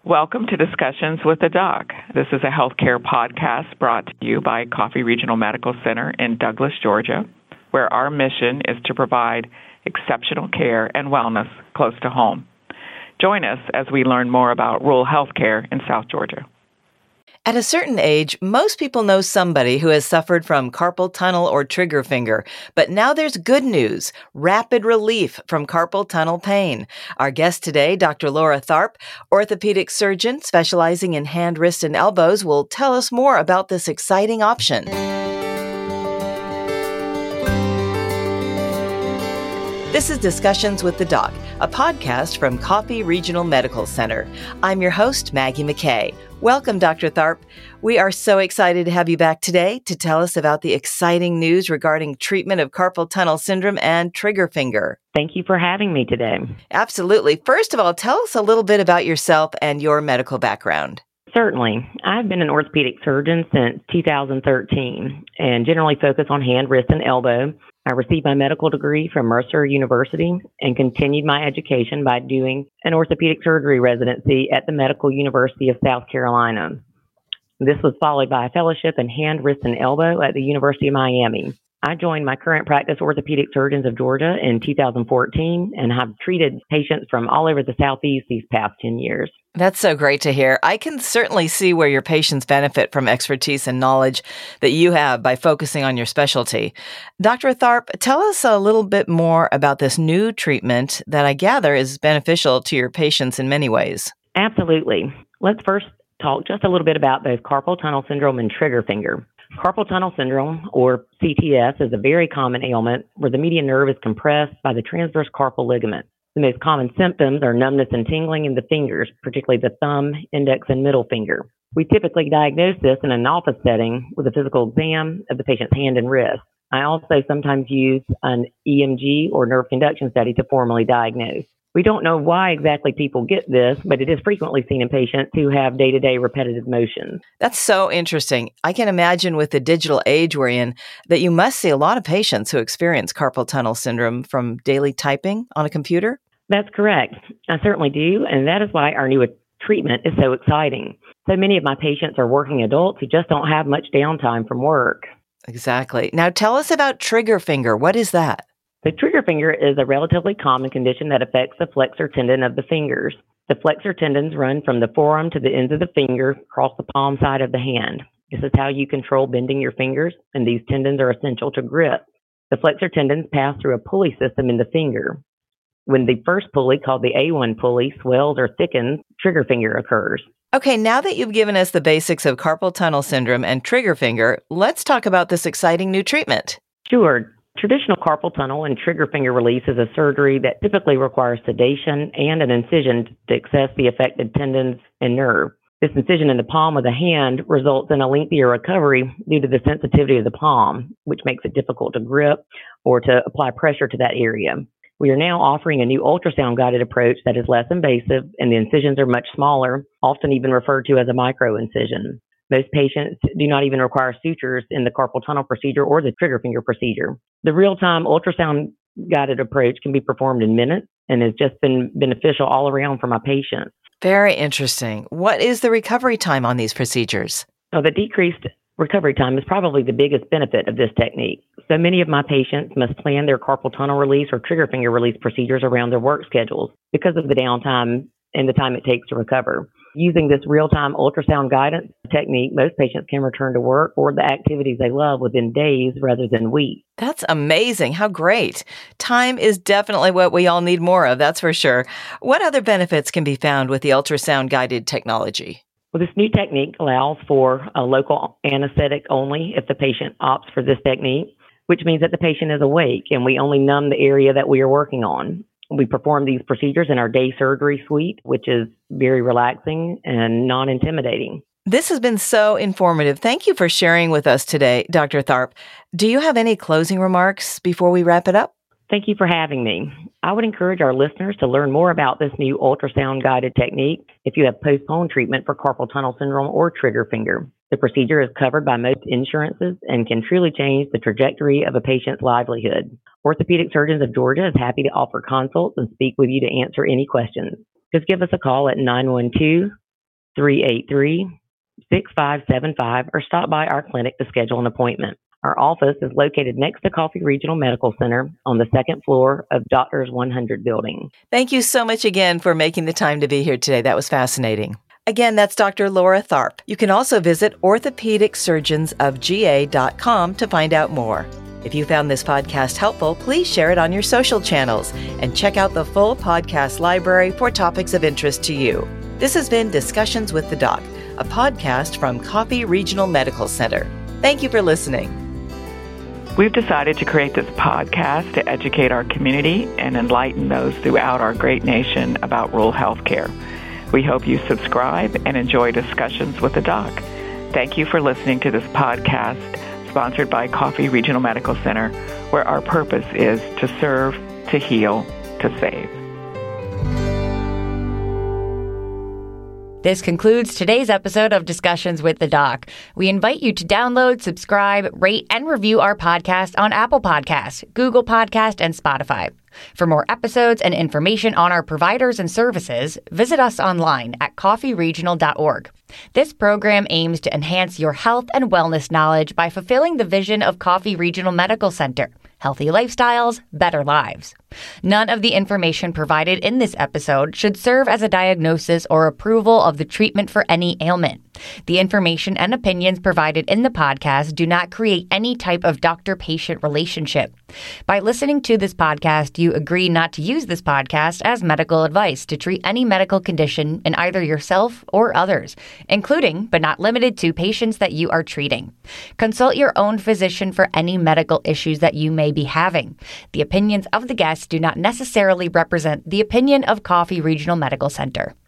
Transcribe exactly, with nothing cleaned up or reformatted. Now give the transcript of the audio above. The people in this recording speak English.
Welcome to Discussions with the Doc. This is a healthcare podcast brought to you by Coffee Regional Medical Center in Douglas, Georgia, where our mission is to provide exceptional care and wellness close to home. Join us as we learn more about rural healthcare in South Georgia. At a certain age, most people know somebody who has suffered from carpal tunnel or trigger finger. But now there's good news, rapid relief from carpal tunnel pain. Our guest today, Doctor Laura Tharp, orthopedic surgeon specializing in hand, wrist, and elbows, will tell us more about this exciting option. This is Discussions with the Doc, a podcast from Coffee Regional Medical Center. I'm your host, Maggie McKay. Welcome, Doctor Tharp. We are so excited to have you back today to tell us about the exciting news regarding treatment of carpal tunnel syndrome and trigger finger. Thank you for having me today. Absolutely. First of all, tell us a little bit about yourself and your medical background. Certainly. I've been an orthopedic surgeon since two thousand thirteen and generally focus on hand, wrist, and elbow. I received my medical degree from Mercer University and continued my education by doing an orthopedic surgery residency at the Medical University of South Carolina. This was followed by a fellowship in hand, wrist, and elbow at the University of Miami. I joined my current practice, Orthopedic Surgeons of Georgia, in two thousand fourteen and have treated patients from all over the Southeast these past ten years. That's so great to hear. I can certainly see where your patients benefit from expertise and knowledge that you have by focusing on your specialty. Doctor Tharp, tell us a little bit more about this new treatment that I gather is beneficial to your patients in many ways. Absolutely. Let's first talk just a little bit about both carpal tunnel syndrome and trigger finger. Carpal tunnel syndrome, or C T S, is a very common ailment where the median nerve is compressed by the transverse carpal ligament. The most common symptoms are numbness and tingling in the fingers, particularly the thumb, index, and middle finger. We typically diagnose this in an office setting with a physical exam of the patient's hand and wrist. I also sometimes use an E M G or nerve conduction study to formally diagnose. We don't know why exactly people get this, but it is frequently seen in patients who have day-to-day repetitive motions. That's so interesting. I can imagine with the digital age we're in that you must see a lot of patients who experience carpal tunnel syndrome from daily typing on a computer. That's correct. I certainly do, and that is why our new treatment is so exciting. So many of my patients are working adults who just don't have much downtime from work. Exactly. Now tell us about trigger finger. What is that? The trigger finger is a relatively common condition that affects the flexor tendon of the fingers. The flexor tendons run from the forearm to the ends of the finger across the palm side of the hand. This is how you control bending your fingers, and these tendons are essential to grip. The flexor tendons pass through a pulley system in the finger. When the first pulley, called the A one pulley, swells or thickens, trigger finger occurs. Okay, now that you've given us the basics of carpal tunnel syndrome and trigger finger, let's talk about this exciting new treatment. Sure. Traditional carpal tunnel and trigger finger release is a surgery that typically requires sedation and an incision to access the affected tendons and nerve. This incision in the palm of the hand results in a lengthier recovery due to the sensitivity of the palm, which makes it difficult to grip or to apply pressure to that area. We are now offering a new ultrasound-guided approach that is less invasive, and the incisions are much smaller, often even referred to as a micro-incision. Most patients do not even require sutures in the carpal tunnel procedure or the trigger finger procedure. The real-time ultrasound-guided approach can be performed in minutes and has just been beneficial all around for my patients. Very interesting. What is the recovery time on these procedures? So the decreased recovery time is probably the biggest benefit of this technique. So many of my patients must plan their carpal tunnel release or trigger finger release procedures around their work schedules because of the downtime and the time it takes to recover. Using this real-time ultrasound guidance technique, most patients can return to work or the activities they love within days rather than weeks. That's amazing. How great. Time is definitely what we all need more of, that's for sure. What other benefits can be found with the ultrasound-guided technology? Well, this new technique allows for a local anesthetic only if the patient opts for this technique, which means that the patient is awake and we only numb the area that we are working on. We perform these procedures in our day surgery suite, which is very relaxing and non-intimidating. This has been so informative. Thank you for sharing with us today, Doctor Tharp. Do you have any closing remarks before we wrap it up? Thank you for having me. I would encourage our listeners to learn more about this new ultrasound-guided technique if you have postponed treatment for carpal tunnel syndrome or trigger finger. The procedure is covered by most insurances and can truly change the trajectory of a patient's livelihood. Orthopedic Surgeons of Georgia is happy to offer consults and speak with you to answer any questions. Just give us a call at nine one two, three eight three, six five seven five or stop by our clinic to schedule an appointment. Our office is located next to Coffee Regional Medical Center on the second floor of Doctors one hundred building. Thank you so much again for making the time to be here today. That was fascinating. Again, that's Doctor Laura Tharp. You can also visit orthopedic surgeons of G A dot com to find out more. If you found this podcast helpful, please share it on your social channels and check out the full podcast library for topics of interest to you. This has been Discussions with the Doc, a podcast from Coffee Regional Medical Center. Thank you for listening. We've decided to create this podcast to educate our community and enlighten those throughout our great nation about rural health care. We hope you subscribe and enjoy Discussions with the Doc. Thank you for listening to this podcast sponsored by Coffee Regional Medical Center, where our purpose is to serve, to heal, to save. This concludes today's episode of Discussions with the Doc. We invite you to download, subscribe, rate, and review our podcast on Apple Podcasts, Google Podcasts, and Spotify. For more episodes and information on our providers and services, visit us online at coffee regional dot org. This program aims to enhance your health and wellness knowledge by fulfilling the vision of Coffee Regional Medical Center. Healthy lifestyles, better lives. None of the information provided in this episode should serve as a diagnosis or approval of the treatment for any ailment. The information and opinions provided in the podcast do not create any type of doctor-patient relationship. By listening to this podcast, you agree not to use this podcast as medical advice to treat any medical condition in either yourself or others, including but not limited to patients that you are treating. Consult your own physician for any medical issues that you may be having. The opinions of the guests do not necessarily represent the opinion of Coffee Regional Medical Center.